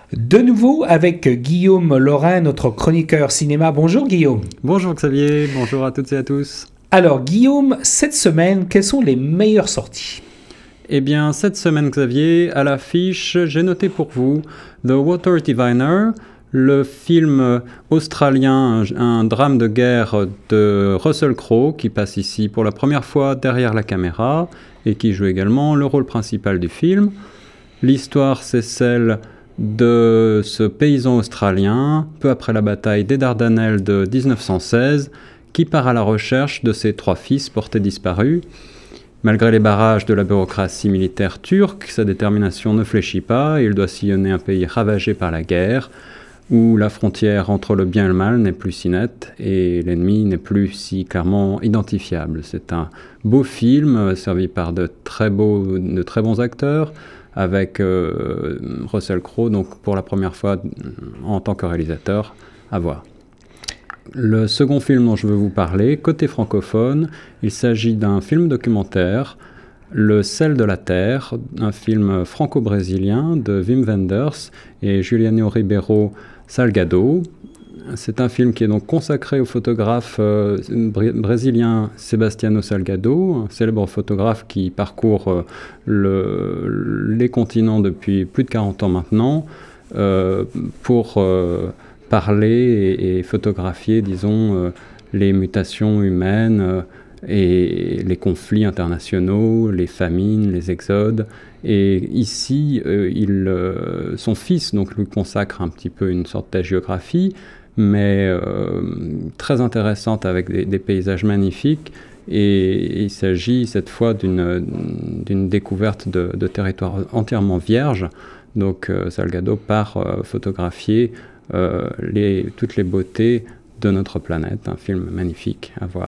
De nouveau avec Guillaume Laurin, notre chroniqueur cinéma. Bonjour Guillaume. Bonjour Xavier, bonjour à toutes et à tous. Alors Guillaume, cette semaine, quelles sont les meilleures sorties? Eh bien, cette semaine Xavier, à l'affiche, j'ai noté pour vous The Water Diviner, le film australien, un drame de guerre de Russell Crowe, qui passe ici pour la première fois derrière la caméra et qui joue également le rôle principal du film. L'histoire, c'est celle de ce paysan australien, peu après la bataille des Dardanelles de 1916, qui part à la recherche de ses 3 fils portés disparus. Malgré les barrages de la bureaucratie militaire turque, sa détermination ne fléchit pas et il doit sillonner un pays ravagé par la guerre, où la frontière entre le bien et le mal n'est plus si nette et l'ennemi n'est plus si clairement identifiable. C'est un beau film servi par de très bons acteurs, avec Russell Crowe, donc pour la première fois en tant que réalisateur, à voir. Le second film dont je veux vous parler, côté francophone, il s'agit d'un film documentaire, Le sel de la terre, un film franco-brésilien de Wim Wenders et Juliano Ribeiro Salgado. C'est un film qui est donc consacré au photographe brésilien Sebastiano Salgado, un célèbre photographe qui parcourt les continents depuis plus de 40 ans maintenant, pour parler et photographier, disons, les mutations humaines et les conflits internationaux, les famines, les exodes. Et ici, son fils donc, lui consacre un petit peu une sorte d'hagiographie, mais très intéressante avec des paysages magnifiques. Et il s'agit cette fois d'une découverte de territoires entièrement vierges. Donc Salgado part photographier toutes les beautés de notre planète. Un film magnifique à voir.